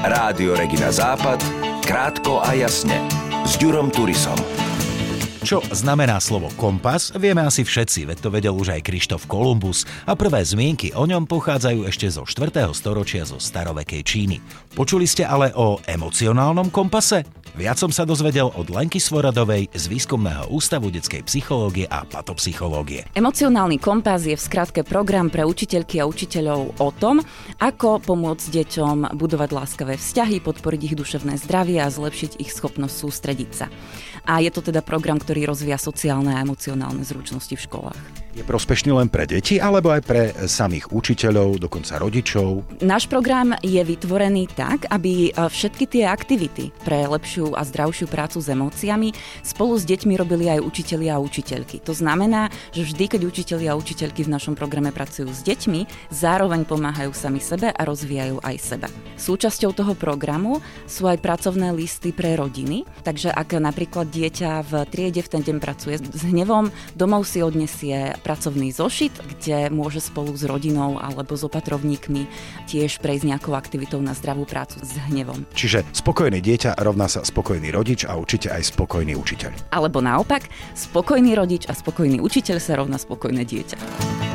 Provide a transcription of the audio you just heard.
Rádio Regina Západ, krátko a jasne, s Ďurom Turisom. Čo znamená slovo kompas, vieme asi všetci, veď to vedel už aj Krištof Kolumbus a prvé zmienky o ňom pochádzajú ešte zo 4. storočia zo starovekej Číny. Počuli ste ale o emocionálnom kompase? Viac som sa dozvedel od Lenky Svoradovej z Výskumného ústavu detskej psychológie a patopsychológie. Emocionálny kompas je v skratke program pre učiteľky a učiteľov o tom, ako pomôcť deťom budovať láskavé vzťahy, podporiť ich duševné zdravie a zlepšiť ich schopnosť sústrediť sa. A je to teda program, ktorý rozvíja sociálne a emocionálne zručnosti v školách. Je prospešný len pre deti, alebo aj pre samých učiteľov, dokonca rodičov? Náš program je vytvorený tak, aby všetky tie aktivity pre lepšiu a zdravšiu prácu s emóciami spolu s deťmi robili aj učitelia a učiteľky. To znamená, že vždy, keď učitelia a učiteľky v našom programe pracujú s deťmi, zároveň pomáhajú sami sebe a rozvíjajú aj seba. Súčasťou toho programu sú aj pracovné listy pre rodiny, takže ak napríklad dieťa v triede v ten deň pracuje s hnevom, domov si odnesie pracovný zošit, kde môže spolu s rodinou alebo s opatrovníkmi tiež prejsť nejakou aktivitou na zdravú prácu s hnevom. Čiže spokojné dieťa rovná sa spokojný rodič a určite aj spokojný učiteľ. Alebo naopak, spokojný rodič a spokojný učiteľ sa rovná spokojné dieťa.